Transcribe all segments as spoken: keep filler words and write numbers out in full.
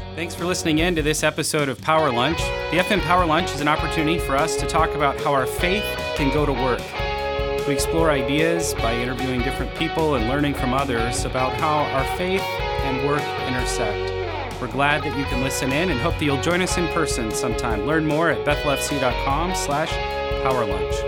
Thanks for listening in to this episode of Power Lunch. The F M Power Lunch is an opportunity for us to talk about how our faith can go to work. We explore ideas by interviewing different people and learning from others about how our faith and work intersect. We're glad that you can listen in and hope that you'll join us in person sometime. Learn more at bethelfc.com slash powerlunch.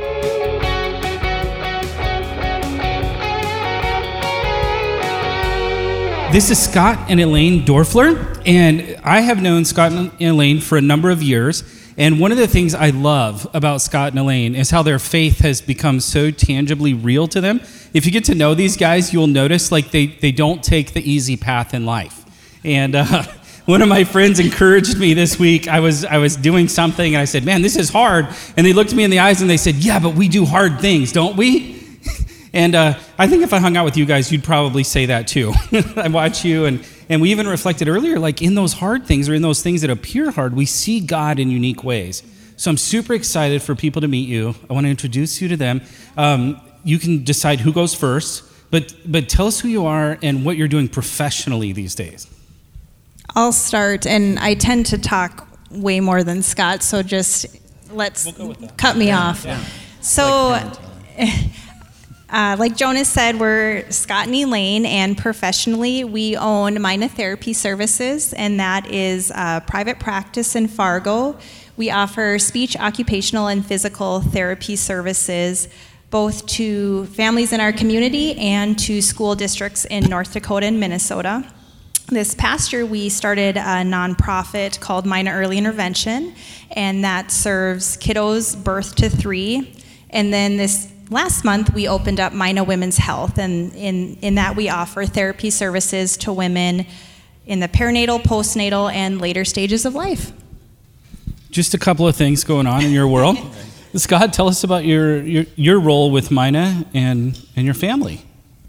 This is Scott and Elaine Dorfler, and I have known Scott and Elaine for a number of years, and one of the things I love about Scott and Elaine is how their faith has become so tangibly real to them. If you get to know these guys, you'll notice like they, they don't take the easy path in life. And uh, one of my friends encouraged me this week. I was I was doing something, and I said, man, this is hard. And they looked me in the eyes, and they said, yeah, but we do hard things, don't we? And uh, I think if I hung out with you guys, you'd probably say that too. I watch you, and, and we even reflected earlier, like in those hard things or in those things that appear hard, we see God in unique ways. So I'm super excited for people to meet you. I want to introduce you to them. Um, you can decide who goes first, but but tell us who you are and what you're doing professionally these days. I'll start, and I tend to talk way more than Scott, so just let's we'll cut me yeah. off. Yeah. So... Like Uh, like Jonas said, we're Scott and Elaine, and professionally, we own Mina Therapy Services, and that is a private practice in Fargo. We offer speech, occupational, and physical therapy services both to families in our community and to school districts in North Dakota and Minnesota. This past year, we started a nonprofit called Mina Early Intervention, and that serves kiddos birth to three. And then this last month, we opened up Mina Women's Health, and in, in that we offer therapy services to women in the perinatal, postnatal, and later stages of life. Just a couple of things going on in your world. Scott, tell us about your, your, your role with Mina and, and your family.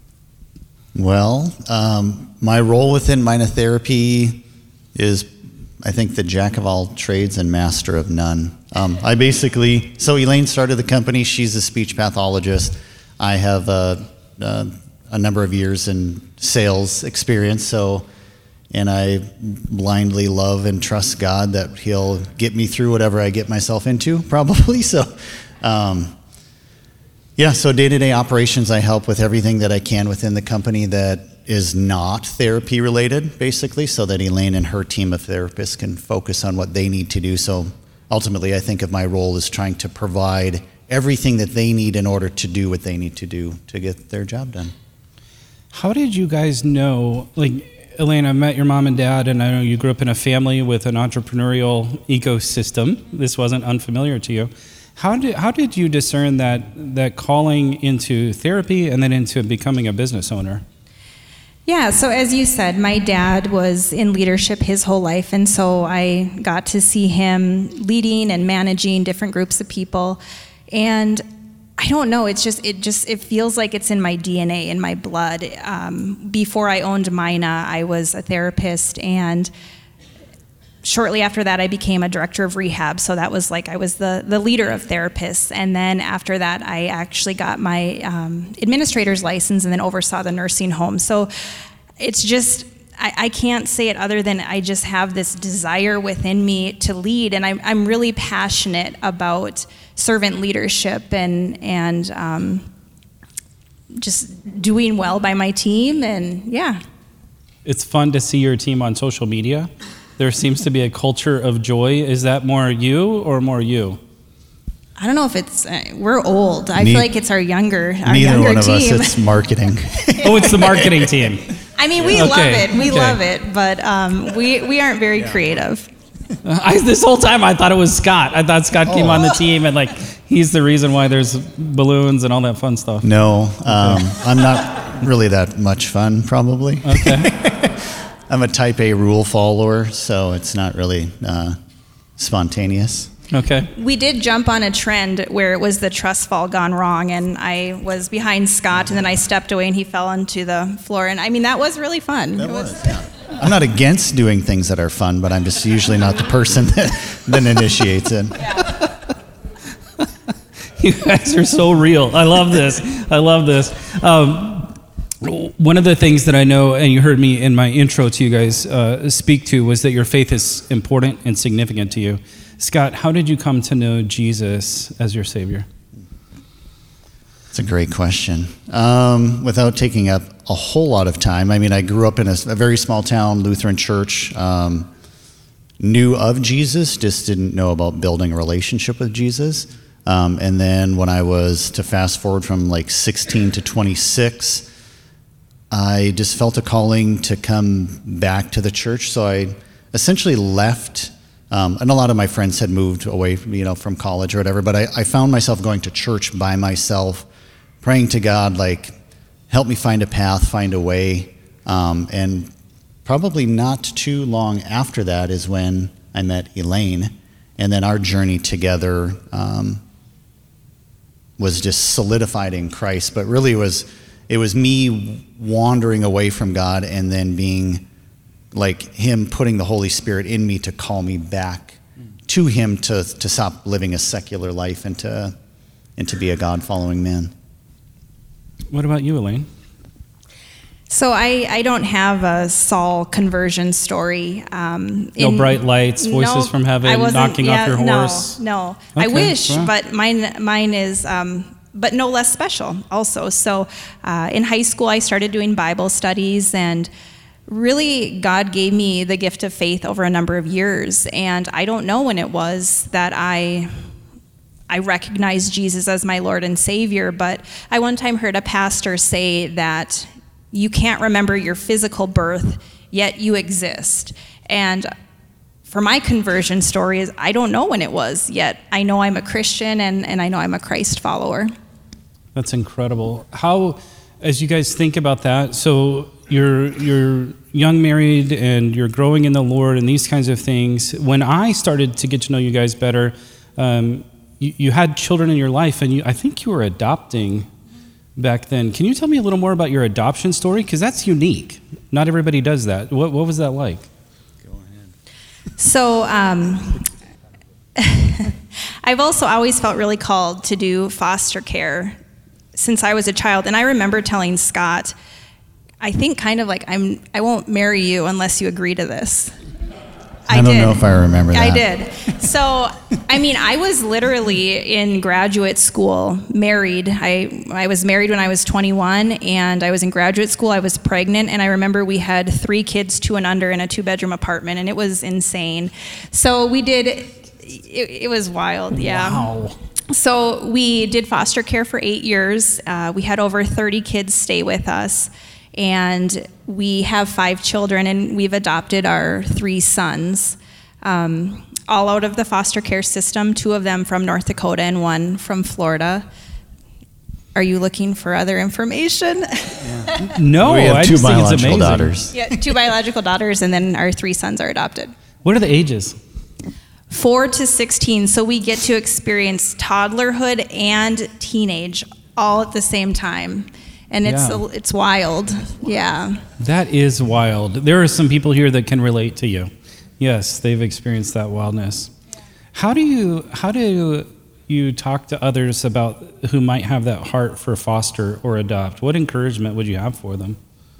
Well, um, my role within Mina Therapy is, I think, the jack of all trades and master of none. Um, I basically, so Elaine started the company. She's a speech pathologist. I have a, a, a number of years in sales experience, so, and I blindly love and trust God that He'll get me through whatever I get myself into, probably. So, um, yeah, so day-to-day operations, I help with everything that I can within the company that is not therapy related, basically, so that Elaine and her team of therapists can focus on what they need to do. So ultimately, I think of my role as trying to provide everything that they need in order to do what they need to do to get their job done. How did you guys know, like, Elaine, I met your mom and dad, and I know you grew up in a family with an entrepreneurial ecosystem. This wasn't unfamiliar to you. How did how did you discern that that calling into therapy and then into becoming a business owner? Yeah, so as you said, my dad was in leadership his whole life, and so I got to see him leading and managing different groups of people. And I don't know, it's just it just it feels like it's in my D N A, in my blood. Um, before I owned Mina, I was a therapist, and shortly after that, I became a director of rehab. So that was like I was the, the leader of therapists. And then after that, I actually got my um, administrator's license and then oversaw the nursing home. So it's just, I, I can't say it other than I just have this desire within me to lead. And I'm, I'm really passionate about servant leadership and, and um, just doing well by my team. And yeah. It's fun to see your team on social media. There seems to be a culture of joy. Is that more you or more you? I don't know if it's, uh, we're old. I Ne- feel like it's our younger, our Neither younger one of team. us, it's marketing. Oh, it's the marketing team. I mean, we Okay, love it. We okay. love it, but um, we, we aren't very yeah. creative. Uh, I, this whole time I thought it was Scott. I thought Scott oh. came on the team and like he's the reason why there's balloons and all that fun stuff. No, um, I'm not really that much fun, probably. Okay. I'm a type A rule follower, so it's not really uh, spontaneous. Okay. We did jump on a trend where it was the trust fall gone wrong, and I was behind Scott, and then I stepped away, and he fell onto the floor. And I mean, that was really fun. That was. was yeah. I'm not against doing things that are fun, but I'm just usually not the person that, that initiates it. Yeah. You guys are so real. I love this. I love this. Um, One of the things that I know, and you heard me in my intro to you guys uh, speak to, was that your faith is important and significant to you. Scott, how did you come to know Jesus as your Savior? It's a great question. Um, without taking up a whole lot of time, I mean, I grew up in a, a very small town Lutheran church, um, knew of Jesus, just didn't know about building a relationship with Jesus. Um, and then when I was, to fast forward from like sixteen to twenty-six, I just felt a calling to come back to the church. So I essentially left, um, and a lot of my friends had moved away from, you know, from college or whatever, but I, I found myself going to church by myself, praying to God, like, help me find a path, find a way. Um, and probably not too long after that is when I met Elaine, and then our journey together um, was just solidified in Christ. But really it was, it was me wandering away from God and then being like him putting the Holy Spirit in me to call me back to him to, to stop living a secular life and to, and to be a God-following man. What about you, Elaine? So I, I don't have a Saul conversion story. Um, no in, bright lights, voices no, from heaven, knocking yeah, off your horse? No, no. Okay, I wish, well. but mine mine is, um, but no less special also. So uh, in high school, I started doing Bible studies, and really God gave me the gift of faith over a number of years. And I don't know when it was that I... I recognize Jesus as my Lord and Savior, but I one time heard a pastor say that you can't remember your physical birth, yet you exist. And for my conversion story is I don't know when it was, yet I know I'm a Christian and, and I know I'm a Christ follower. That's incredible. How, as you guys think about that, so you're you're young married and you're growing in the Lord and these kinds of things. When I started to get to know you guys better, um, you, you had children in your life, and you, I think you were adopting back then. Can you tell me a little more about your adoption story? Because that's unique. Not everybody does that. What, what was that like? Go ahead. So um, I've also always felt really called to do foster care since I was a child. And I remember telling Scott, I think kind of like, I'm, I won't marry you unless you agree to this. I, I don't did. know if I remember that. I did. So, I mean, I was literally in graduate school, married. I I was married when I was twenty-one, and I was in graduate school. I was pregnant, and I remember we had three kids, two and under, in a two-bedroom apartment, and it was insane. So we did, it, it was wild, yeah. Wow. So we did foster care for eight years. Uh, we had over thirty kids stay with us. And we have five children, and we've adopted our three sons, um, all out of the foster care system, two of them from North Dakota and one from Florida. Are you looking for other information? Yeah. No, we have I two just think it's biological amazing. daughters. Yeah, two biological daughters, and then our three sons are adopted. What are the ages? Four to sixteen, so we get to experience toddlerhood and teenage all at the same time. And it's Yeah. it's wild, yeah. That is wild. There are some people here that can relate to you. Yes, they've experienced that wildness. How do you how do you talk to others about who might have that heart for foster or adopt? What encouragement would you have for them?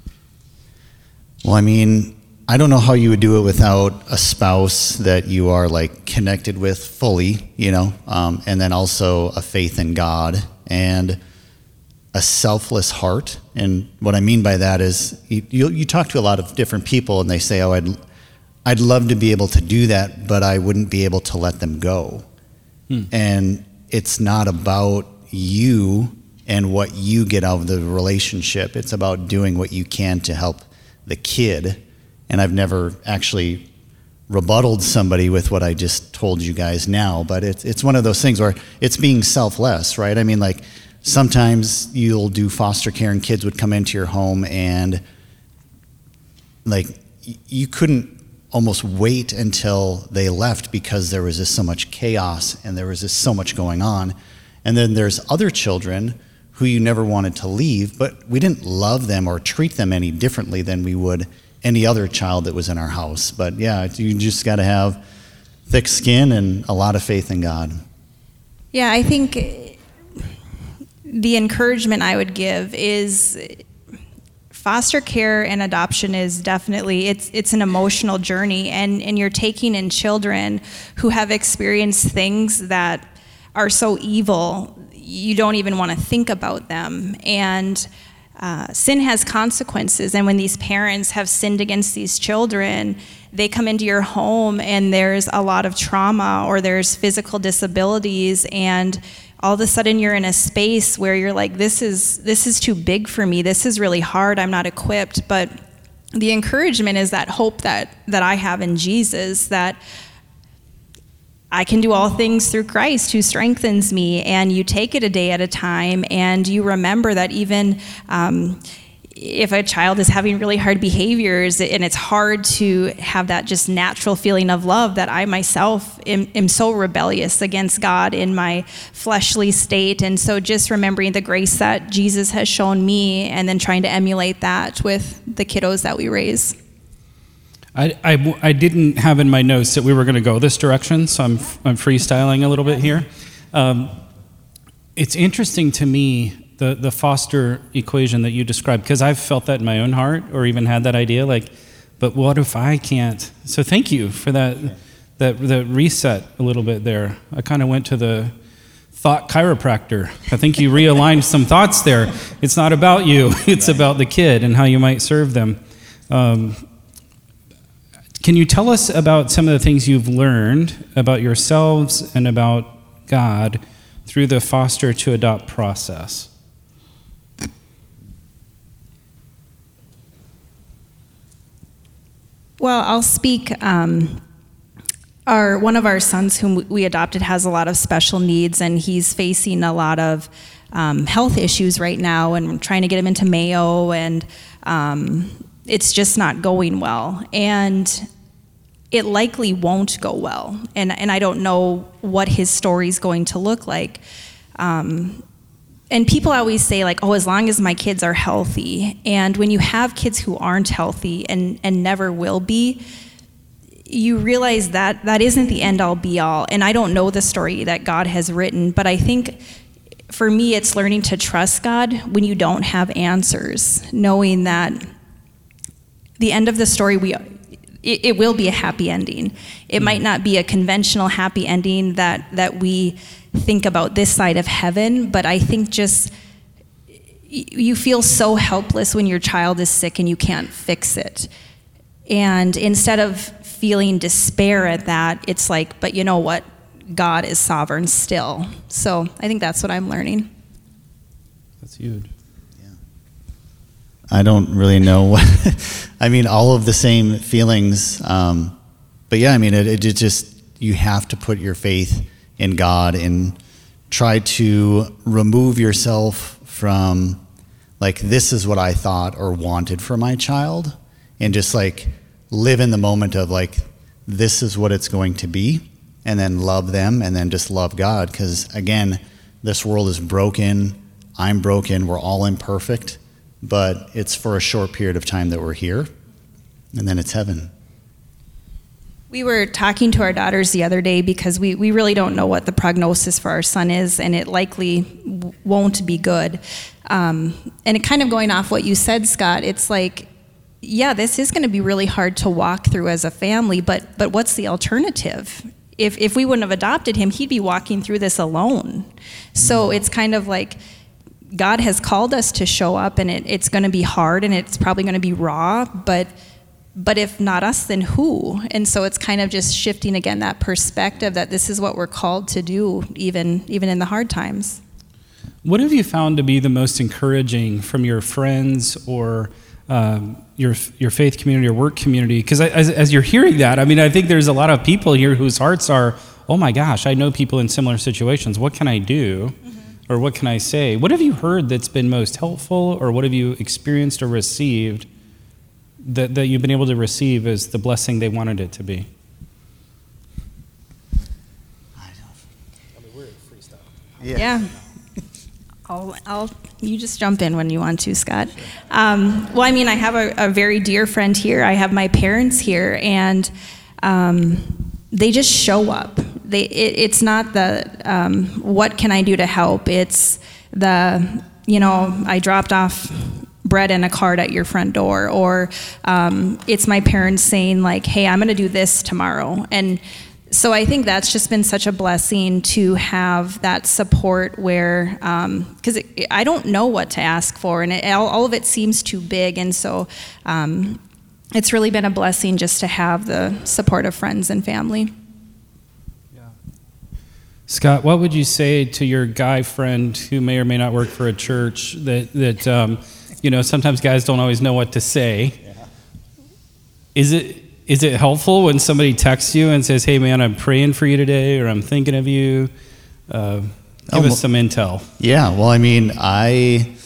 Well, I mean, I don't know how you would do it without a spouse that you are like connected with fully, you know, um, and then also a faith in God and a selfless heart. And what I mean by that is you, you, you talk to a lot of different people and they say, oh, I'd, I'd love to be able to do that, but I wouldn't be able to let them go. Hmm. And it's not about you and what you get out of the relationship. It's about doing what you can to help the kid. And I've never actually rebutted somebody with what I just told you guys now, but it's, it's one of those things where it's being selfless, right? I mean, like, sometimes you'll do foster care and kids would come into your home and like you couldn't almost wait until they left because there was just so much chaos and there was just so much going on. And then there's other children who you never wanted to leave, but we didn't love them or treat them any differently than we would any other child that was in our house. But yeah, you just got to have thick skin and a lot of faith in God. Yeah, I think the encouragement I would give is foster care and adoption is definitely, it's it's an emotional journey, and, and you're taking in children who have experienced things that are so evil, you don't even want to think about them. And uh, sin has consequences, and when these parents have sinned against these children, they come into your home and there's a lot of trauma or there's physical disabilities, and all of a sudden you're in a space where you're like, this is this is too big for me, this is really hard, I'm not equipped. But the encouragement is that hope that that I have in Jesus, that I can do all things through Christ who strengthens me. And you take it a day at a time, and you remember that even um, if a child is having really hard behaviors, and it's hard to have that just natural feeling of love, that I myself am, am so rebellious against God in my fleshly state. And so just remembering the grace that Jesus has shown me, and then trying to emulate that with the kiddos that we raise. I, I, I didn't have in my notes that we were going to go this direction, so I'm, I'm freestyling a little bit here. Um, it's interesting to me, the, the foster equation that you described, because I've felt that in my own heart, or even had that idea, like, but what if I can't? So thank you for that, that, that reset a little bit there. I kind of went to the thought chiropractor. I think you realigned some thoughts there. It's not about you, it's about the kid and how you might serve them. Um, Can you tell us about some of the things you've learned about yourselves and about God through the foster to adopt process? Well, I'll speak. Um, our one of our sons whom we adopted has a lot of special needs, and he's facing a lot of um, health issues right now, and we're trying to get him into Mayo, and um, it's just not going well. And it likely won't go well, and and I don't know what his story's going to look like. Um, and people always say, like, oh, as long as my kids are healthy. And when you have kids who aren't healthy and, and never will be, you realize that that isn't the end-all be-all. And I don't know the story that God has written, but I think for me it's learning to trust God when you don't have answers, knowing that the end of the story, we it, it will be a happy ending. It might not be a conventional happy ending that, that we think about this side of heaven, but I think just you feel so helpless when your child is sick and you can't fix it. And instead of feeling despair at that, it's like, but you know what? God is sovereign still. So I think that's what I'm learning. That's huge. Yeah. I don't really know what, I mean, all of the same feelings. Um, but yeah, I mean, it, it just, you have to put your faith in God and try to remove yourself from, like, this is what I thought or wanted for my child, and just like live in the moment of like, this is what it's going to be, and then love them, and then just love God. Because again, this world is broken, I'm broken, we're all imperfect, but it's for a short period of time that we're here, and then it's heaven. We were talking to our daughters the other day because we, we really don't know what the prognosis for our son is, and it likely w- won't be good. Um, and it kind of going off what you said, Scott, it's like, yeah, this is going to be really hard to walk through as a family, but but what's the alternative? If if we wouldn't have adopted him, he'd be walking through this alone. So it's kind of like God has called us to show up, and it, it's going to be hard, and it's probably going to be raw, but but if not us, then who? And so it's kind of just shifting again that perspective that this is what we're called to do, even even in the hard times. What have you found to be the most encouraging from your friends or um, your your faith community or work community? Because as, as you're hearing that, I mean, I think there's a lot of people here whose hearts are, oh my gosh, I know people in similar situations. What can I do? Mm-hmm. Or what can I say? What have you heard that's been most helpful, or what have you experienced or received that, that you've been able to receive as the blessing they wanted it to be? I don't. I mean, we're in freestyle. Yeah. yeah. I'll, I'll, you just jump in when you want to, Scott. Um, well, I mean, I have a, a very dear friend here. I have my parents here, and um, they just show up. They, it, it's not the, um, what can I do to help? It's the, you know, I dropped off bread and a card at your front door, or um, it's my parents saying like, hey, I'm going to do this tomorrow. And so I think that's just been such a blessing to have that support where, because um, I don't know what to ask for, and it, all, all of it seems too big. And so um, it's really been a blessing just to have the support of friends and family. Yeah. Scott, what would you say to your guy friend who may or may not work for a church that, that um, you know, sometimes guys don't always know what to say? Yeah. Is it... Is it helpful when somebody texts you and says, hey, man, I'm praying for you today, or I'm thinking of you? Uh, give oh, us some intel. Yeah, well, I mean, I,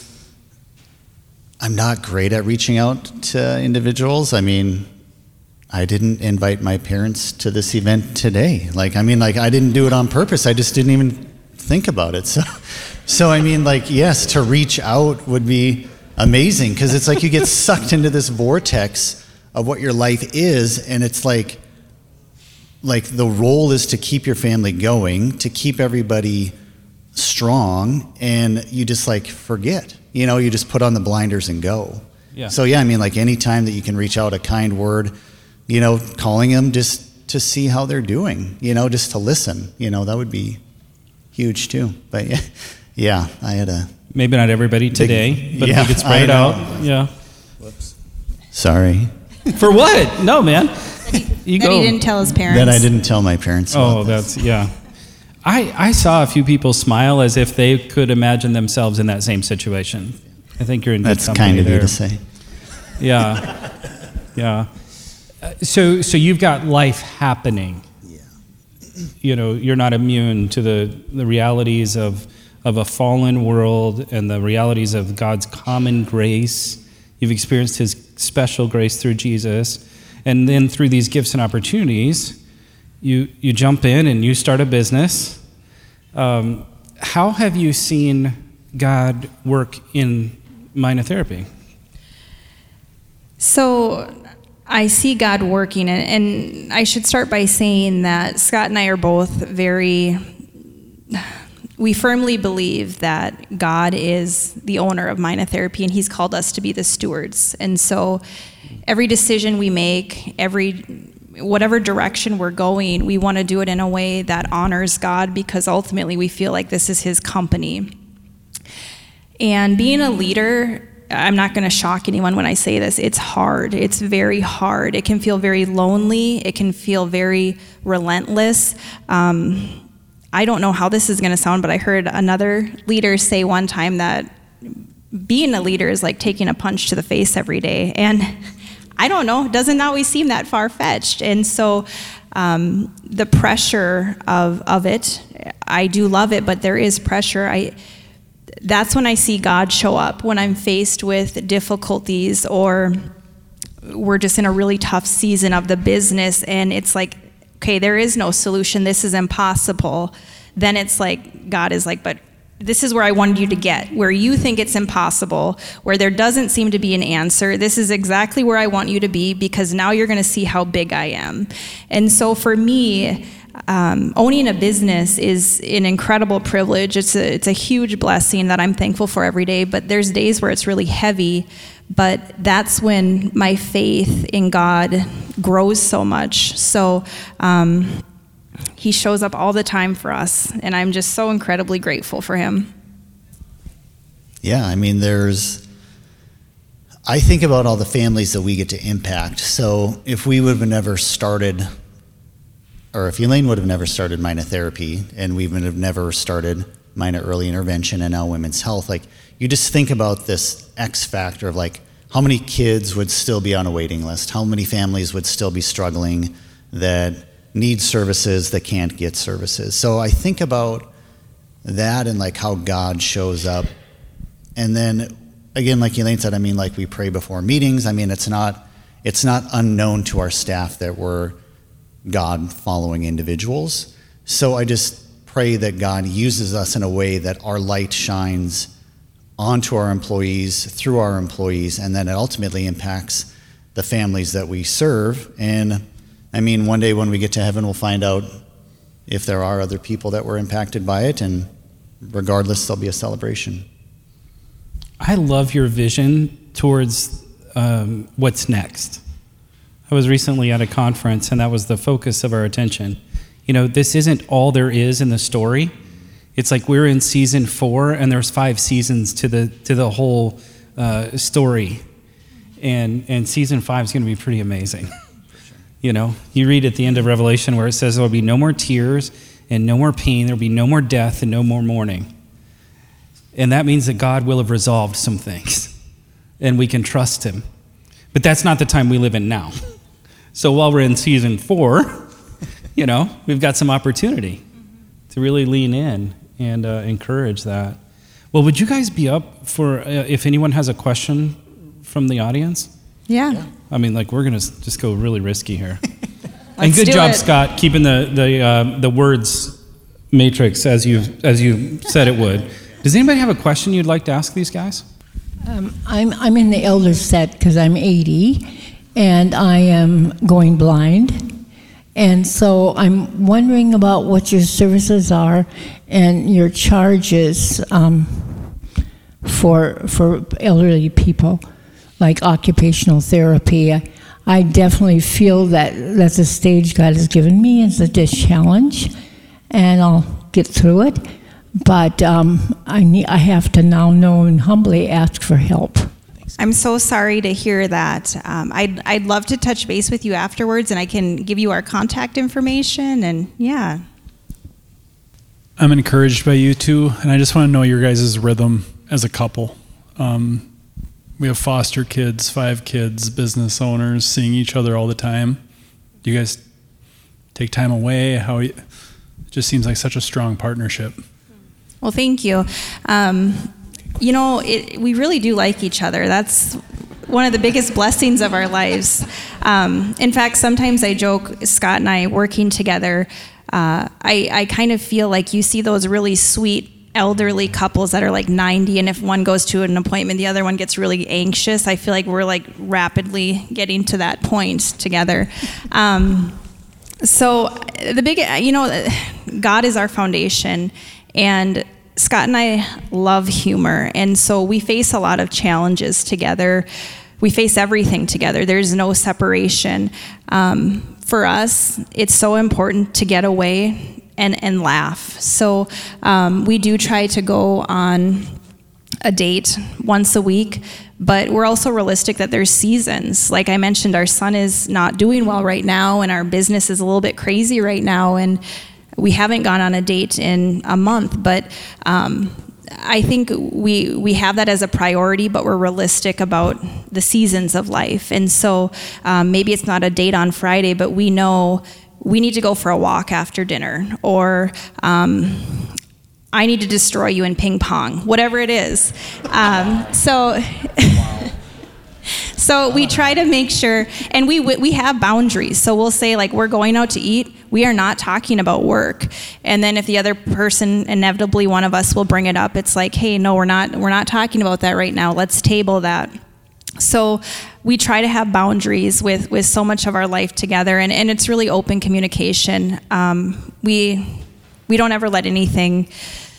I'm not great at reaching out to individuals. I mean, I didn't invite my parents to this event today. Like, I mean, like, I didn't do it on purpose. I just didn't even think about it. So, so I mean, like, yes, to reach out would be amazing, because it's like you get sucked into this vortex of what your life is, and it's like like the role is to keep your family going, to keep everybody strong, and you just like forget, you know, you just put on the blinders and go. Yeah. So yeah, I mean, like any time that you can reach out a kind word, you know, calling them just to see how they're doing, you know, just to listen, you know, that would be huge too. But yeah, yeah I had a maybe not everybody today, big, but yeah, we could spread it out. Yeah. Whoops. Sorry. For what? No, man. That he, you that go. He didn't tell his parents. That I didn't tell my parents. Oh, that's, yeah. I, I saw a few people smile as if they could imagine themselves in that same situation. I think you're in good That's kind of there. you to say. Yeah. Yeah. Uh, so, so you've got life happening. Yeah. You know, you're not immune to the, the realities of, of a fallen world and the realities of God's common grace. You've experienced his special grace through Jesus. And then through these gifts and opportunities, you, you jump in and you start a business. Um, how have you seen God work in Minotherapy? So I see God working, and, and I should start by saying that Scott and I are both very... We firmly believe that God is the owner of Minotherapy, and he's called us to be the stewards. And so every decision we make, every whatever direction we're going, we want to do it in a way that honors God, because ultimately we feel like this is his company. And being a leader, I'm not going to shock anyone when I say this, it's hard. It's very hard. It can feel very lonely. It can feel very relentless. Um, I don't know how this is going to sound, but I heard another leader say one time that being a leader is like taking a punch to the face every day. And I don't know, it doesn't always seem that far-fetched. And so um, the pressure of, of it, I do love it, but there is pressure. I that's when I see God show up, when I'm faced with difficulties, or we're just in a really tough season of the business, and it's like, okay, there is no solution, this is impossible. Then it's like, God is like, but this is where I wanted you to get, where you think it's impossible, where there doesn't seem to be an answer. This is exactly where I want you to be, because now you're going to see how big I am. And so for me, um, owning a business is an incredible privilege. It's a, it's a huge blessing that I'm thankful for every day, but there's days where it's really heavy. But that's when my faith in God grows so much. So um, he shows up all the time for us, and I'm just so incredibly grateful for him. Yeah, I mean, there's, I think about all the families that we get to impact. So if we would have never started, or if Elaine would have never started Minotherapy, and we would have never started Minor Early Intervention and now Women's Health, like, you just think about this X factor of like, how many kids would still be on a waiting list? How many families would still be struggling that need services that can't get services? So I think about that and like how God shows up. And then again, like Elaine said, I mean, like we pray before meetings. I mean, it's not, it's not unknown to our staff that we're God following individuals. So I just pray that God uses us in a way that our light shines onto our employees, through our employees, and then it ultimately impacts the families that we serve. And I mean, one day when we get to heaven, we'll find out if there are other people that were impacted by it, and regardless, there'll be a celebration. I love your vision towards um, what's next. I was recently at a conference, and that was the focus of our attention. You know, this isn't all there is in the story. It's like we're in season four, and there's five seasons to the to the whole uh, story, and and season five is going to be pretty amazing. You know, you read at the end of Revelation where it says there will be no more tears and no more pain, there will be no more death and no more mourning. And that means that God will have resolved some things, and we can trust him. But that's not the time we live in now. So while we're in season four, you know, we've got some opportunity to really lean in and uh, encourage that. Well, would you guys be up for, uh, if anyone has a question from the audience? Yeah. yeah. I mean, like, we're going to just go really risky here. And good do job, it. Scott, keeping the the uh, the words matrix as you as you said it would. Does anybody have a question you'd like to ask these guys? Um, I'm I'm in the elder set because I'm eighty, and I am going blind, and so I'm wondering about what your services are and your charges um, for for elderly people, like occupational therapy. I definitely feel that that's a stage God has given me as a challenge, and I'll get through it. But um, I need, I have to now know and humbly ask for help. I'm so sorry to hear that. Um, I'd, I'd love to touch base with you afterwards, and I can give you our contact information, and yeah. I'm encouraged by you two, and I just want to know your guys' rhythm as a couple. Um, we have foster kids, five kids, business owners, seeing each other all the time. Do you guys take time away? How you, it just seems like such a strong partnership. Well, thank you. Um, you know, it, we really do like each other. That's one of the biggest blessings of our lives. Um, in fact, sometimes I joke, Scott and I working together, uh, I, I kind of feel like you see those really sweet elderly couples that are like ninety, and if one goes to an appointment, the other one gets really anxious. I feel like we're like rapidly getting to that point together. Um, so the big, you know, God is our foundation, and Scott and I love humor, and so we face a lot of challenges together. We face everything together. There's no separation. Um, for us, it's so important to get away and, and laugh. So um, we do try to go on a date once a week, but we're also realistic that there's seasons. Like I mentioned, our son is not doing well right now, and our business is a little bit crazy right now, and we haven't gone on a date in a month, but um, I think we we have that as a priority, but we're realistic about the seasons of life. And so um, maybe it's not a date on Friday, but we know we need to go for a walk after dinner, or um, I need to destroy you in ping pong, whatever it is. Um, so, so we try to make sure, and we we have boundaries. So we'll say, like, we're going out to eat. We are not talking about work. And then if the other person, inevitably one of us will bring it up, it's like, hey, no, we're not we're not talking about that right now. Let's table that. So we try to have boundaries with, with so much of our life together, and, and it's really open communication. Um, we we don't ever let anything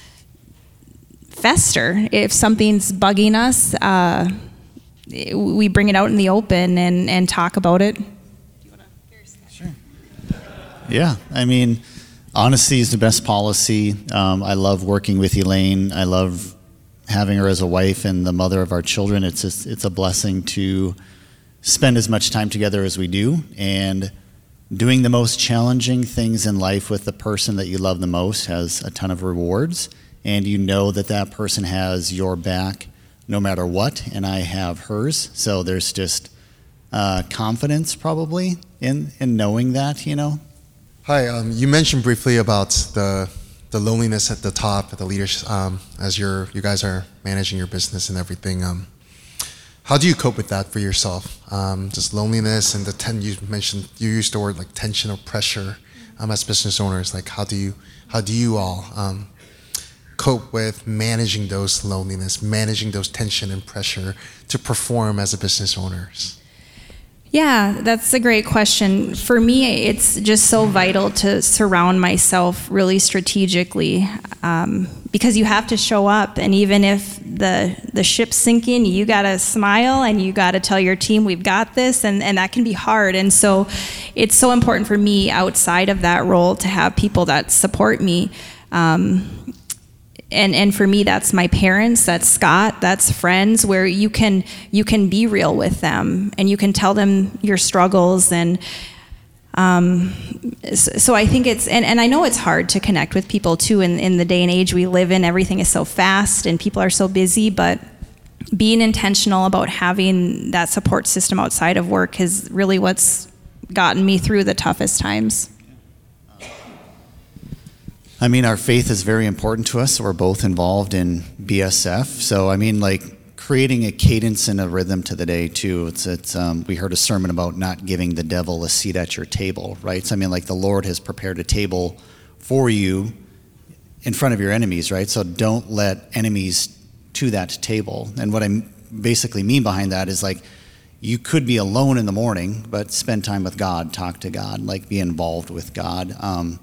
fester. If something's bugging us, uh, we bring it out in the open and, and talk about it. Sure. Yeah, I mean, honesty is the best policy. Um, I love working with Elaine. I love having her as a wife and the mother of our children. It's just, it's a blessing to spend as much time together as we do, and doing the most challenging things in life with the person that you love the most has a ton of rewards, and you know that that person has your back no matter what, and I have hers. So there's just uh, confidence probably in, in knowing that, you know. Hi, um, you mentioned briefly about the the loneliness at the top, the leaders, um, as you're, you guys are managing your business and everything. Um, how do you cope with that for yourself? Um, just loneliness and the ten, you mentioned, you used the word like tension or pressure um, as business owners. Like how do you, how do you all um, cope with managing those loneliness, managing those tension and pressure to perform as a business owners? Yeah, that's a great question. For me, it's just so vital to surround myself really strategically, um, because you have to show up, and even if the the ship's sinking, you gotta smile and you gotta tell your team we've got this, and, and that can be hard. And so it's so important for me outside of that role to have people that support me. Um, And and for me, that's my parents, that's Scott, that's friends, where you can you can be real with them and you can tell them your struggles. And um, so I think it's, and, and I know it's hard to connect with people too in, in the day and age we live in. Everything is so fast and people are so busy, but being intentional about having that support system outside of work is really what's gotten me through the toughest times. I mean, our faith is very important to us. We're both involved in B S F. So, I mean, like creating a cadence and a rhythm to the day too. It's, it's um, we heard a sermon about not giving the devil a seat at your table, right? So, I mean, like the Lord has prepared a table for you in front of your enemies, right? So don't let enemies to that table. And what I basically mean behind that is like, you could be alone in the morning, but spend time with God, talk to God, like be involved with God. Um,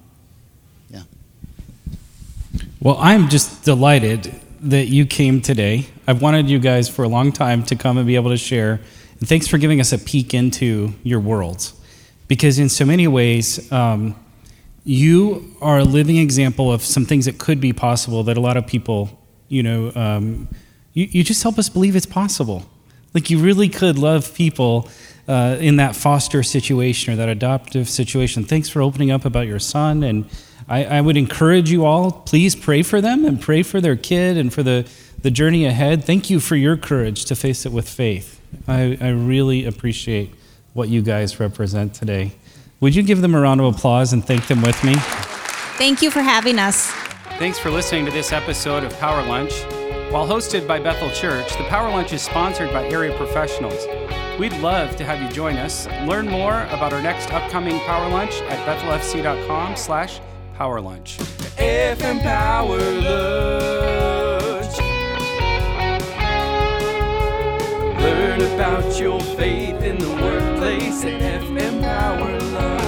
Well, I'm just delighted that you came today. I've wanted you guys for a long time to come and be able to share. And thanks for giving us a peek into your worlds. Because in so many ways, um, you are a living example of some things that could be possible that a lot of people, you know, um, you, you just help us believe it's possible. Like you really could love people uh, in that foster situation or that adoptive situation. Thanks for opening up about your son. And I, I would encourage you all, please pray for them and pray for their kid and for the, the journey ahead. Thank you for your courage to face it with faith. I, I really appreciate what you guys represent today. Would you give them a round of applause and thank them with me? Thank you for having us. Thanks for listening to this episode of Power Lunch. While hosted by Bethel Church, the Power Lunch is sponsored by Area Professionals. We'd love to have you join us. Learn more about our next upcoming Power Lunch at bethelfc.com slash Power Lunch. F M Power Lunch. Learn about your faith in the workplace at F M Power Lunch.